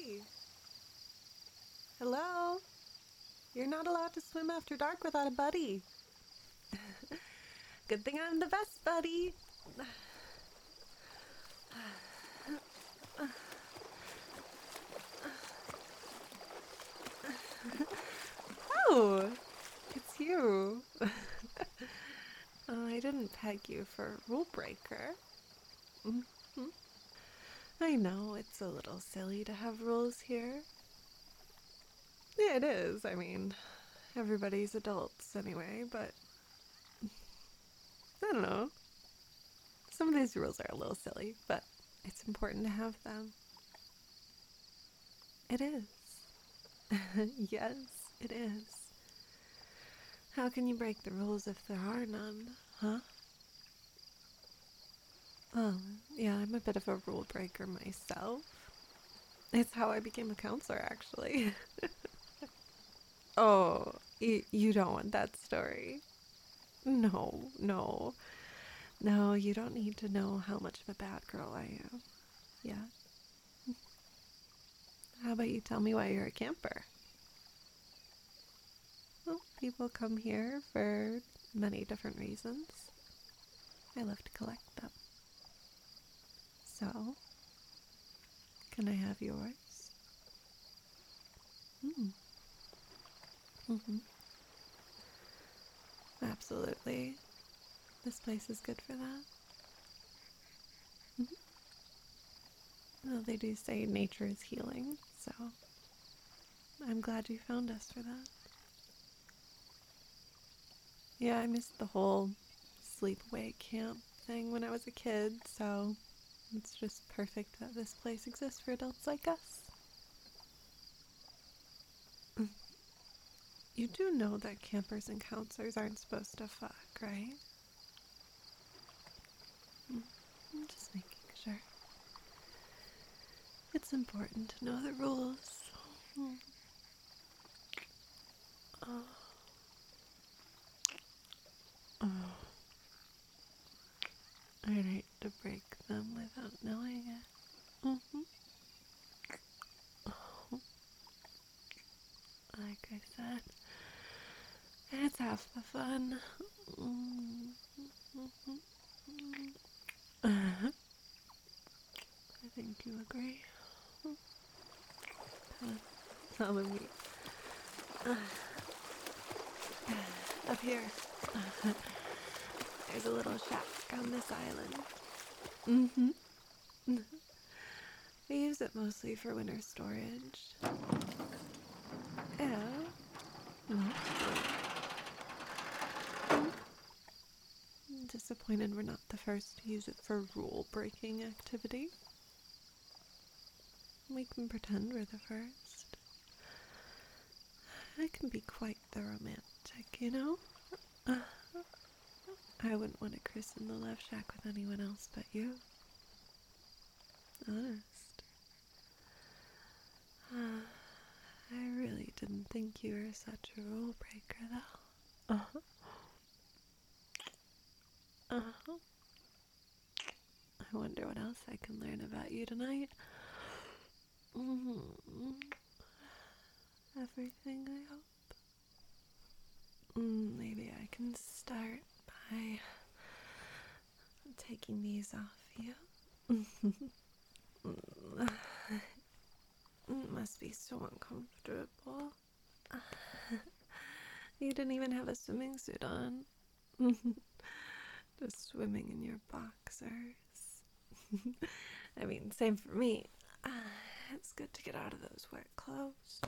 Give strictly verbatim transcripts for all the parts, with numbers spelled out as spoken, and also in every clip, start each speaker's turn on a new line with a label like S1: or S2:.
S1: Hey, hello? You're not allowed to swim after dark without a buddy. Good thing I'm the best buddy. Oh, it's you. Oh, I didn't peg you for a rule breaker. Mm-hmm. I know it's a little silly to have rules here. Yeah, it is. I mean, everybody's adults anyway, but I don't know. Some of these rules are a little silly, but it's important to have them. It is. Yes, it is. How can you break the rules if there are none, huh? Oh, yeah, I'm a bit of a rule breaker myself. It's how I became a counselor, actually. Oh, y- you don't want that story. No, no. No, you don't need to know how much of a bad girl I am. Yeah? How about you tell me why you're a camper? Well, people come here for many different reasons. I love to collect them. So, can I have yours? Hmm. Mm-hmm. Absolutely. This place is good for that. Mm-hmm. Well, they do say nature is healing, so I'm glad you found us for that. Yeah, I missed the whole sleepaway camp thing when I was a kid, so it's just perfect that this place exists for adults like us. You do know that campers and counselors aren't supposed to fuck, right? I'm just making sure. It's important to know the rules. Oh. Oh. I hate to break them without knowing it. Mm-hmm. Oh. Like I said, it's half the fun. Mm-hmm. Uh-huh. I think you agree. Uh, follow me. Uh, up here. Uh, there's a little shack on this island. Mm-hmm. We use it mostly for winter storage. Yeah. Mm-hmm. I'm disappointed we're not the first to use it for rule-breaking activity. We can pretend we're the first. I can be quite the romantic, you know? Uh, I wouldn't want to christen the love shack with anyone else but you. Honest. Uh, I really didn't think you were such a rule breaker, though. Uh-huh. Uh-huh. I wonder what else I can learn about you tonight. Mm-hmm. Everything, I hope. Mm, maybe I can start by taking these off you. It must be so uncomfortable. You didn't even have a swimming suit on. Just swimming in your boxers. I mean, same for me. It's good to get out of those wet clothes.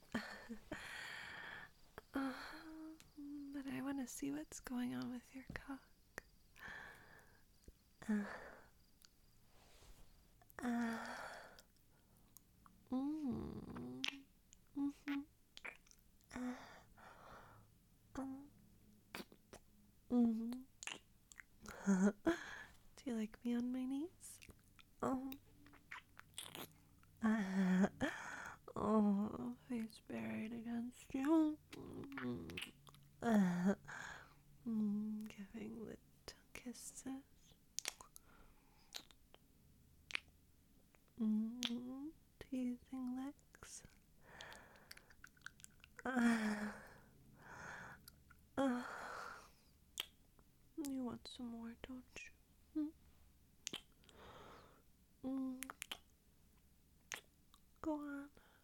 S1: Uh, but I want to see what's going on with your cock. Uh, uh, mm, mm-hmm. Uh, um, mm-hmm. Do you like me on my knees? Oh. Uh, oh, face buried against you. Mm, uh, mm, giving little kisses. Mm, teasing lips. Uh, uh, you want some more, don't you? Hmm? Mm. Go on.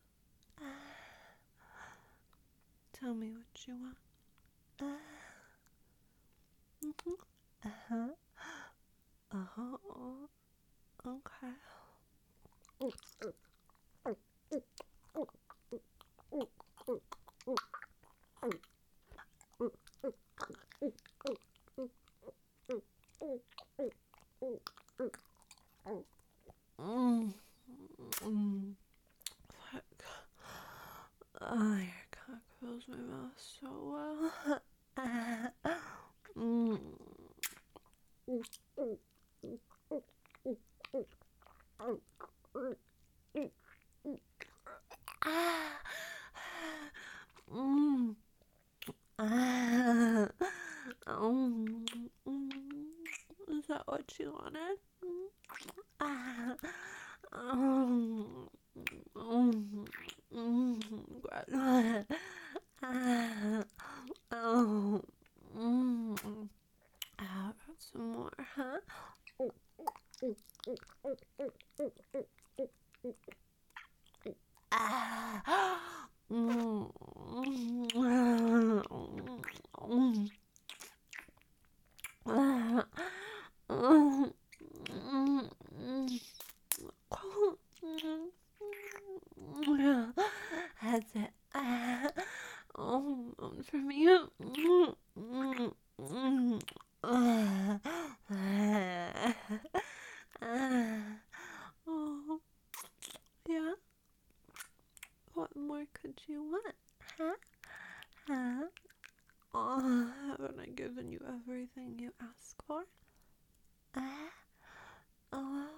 S1: Tell me what you want. Uh, mm-hmm. Uh-huh. Uh-huh. Okay. Mm. Mm. Fuck. Oh, your cock fills my mouth so well. Mm. Mm. Ah. Oh. Mm. Is that what you wanted? Ah. Oh. Mm. Mm. Ah. Oh. Mm. How about some more, huh? Ah. Mm. Mm. Ah. Mm. Mm. That's it. Ah. Oh, one for me. Mm. Mm. Mm. Ah. Ah. Oh, yeah. What more could you want? Huh? Huh? Oh, haven't I given you everything you ask for? Ah. Oh.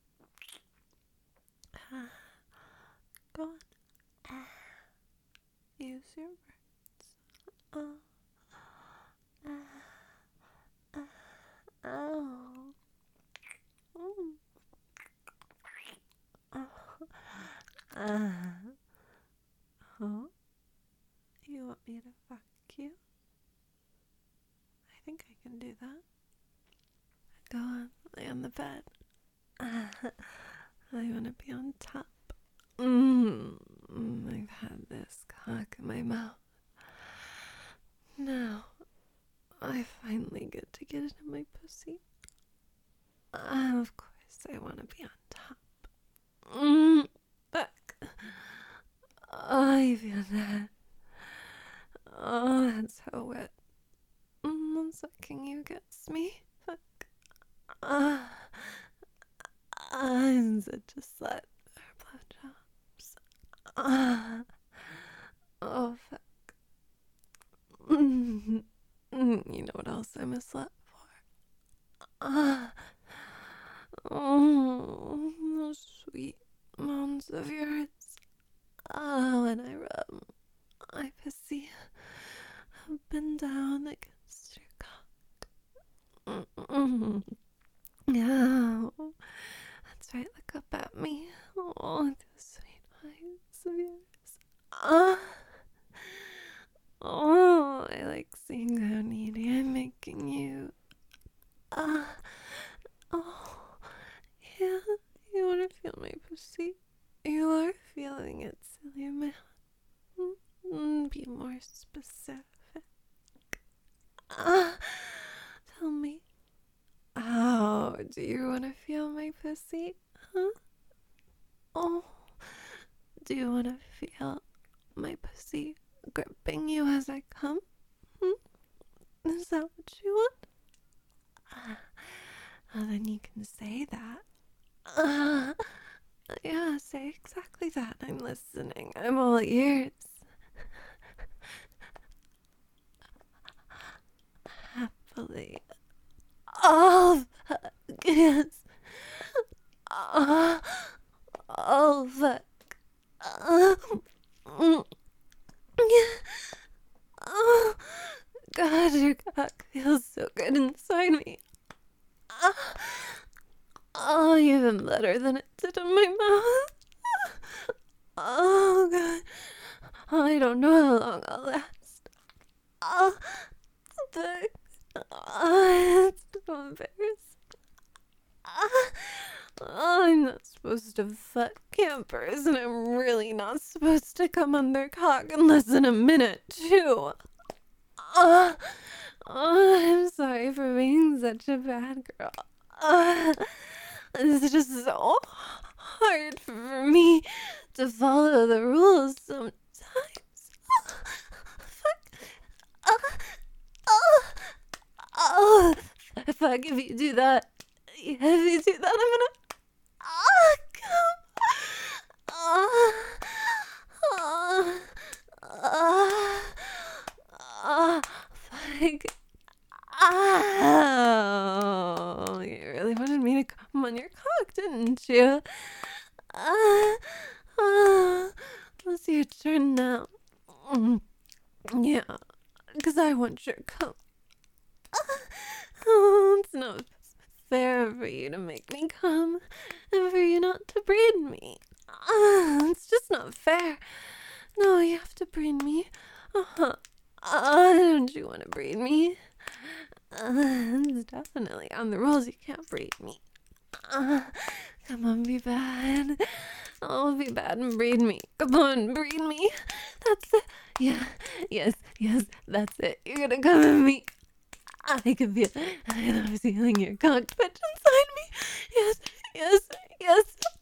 S1: Ah. Go on. Ah. Use your words. Oh. Ah. Ah. Oh. Mm. Oh. Ah. Huh? You want me to fuck you? I think I can do that. Go on, lay on the bed. Ah. I want to be on top. Mmm. I've had this cock in my mouth. Now, I finally get to get it in my pussy. Uh, of course, I want to be on top. Mmm. Fuck. Oh, I feel that. Oh, that's so wet. Mm, sucking you gets me. Fuck. Ah. I'm such a slut for blowjobs. Ah. Oh, fuck. Mm. You know what else I'm a slut for? Ah. Oh, those sweet moans of yours. Ah, when I rub my pussy up and down against your cock. Mm-mm. Yeah, that's right. Look up at me. Oh, those sweet eyes of yours. Ah. Oh, I like seeing how needy I'm making you. Ah. Oh. Yeah, you wanna feel my pussy? You are feeling it, silly man. Mm, be more specific. Ah, tell me, how do you want to feel my pussy? Huh? Oh, do you want to feel my pussy gripping you as I come? Hmm? Is that what you want? Ah, well, then you can say that. Ah, yeah, say exactly that. I'm listening. I'm all ears. Happily. Oh, yes. Oh, oh, fuck. Oh, mm, oh, God, your cock feels so good inside me. Oh, oh, even better than it did in my mouth. Oh, God. I don't know how long I'll last. Oh, the, oh, it's so embarrassing. Oh, I'm not supposed to fuck campers, and I'm really not supposed to come on their cock in less than a minute, too. Oh, oh, I'm sorry for being such a bad girl. Oh, it's just so hard for me to follow the rules sometimes. Fuck. Oh, oh, oh. Fuck, if you do that, if you do that, I'm gonna. Oh, come. Oh, oh, oh, oh, fuck. Oh, you really wanted me to come on your cock, didn't you? Uh, uh, it's your turn now. Mm, yeah, because I want your cum. Oh, it's not fair for you to make me come and for you not to breed me. Uh, it's just not fair. No, you have to breed me. Uh-huh. Uh, don't you want to breed me? Uh, it's definitely on the rules. You can't breed me. Uh, come on, be bad. Oh, be bad and breed me. Come on, breed me. That's it. Yeah, yes, yes, that's it. You're gonna come at me. I can feel, I love feeling your cock touch inside me. Yes, yes, yes.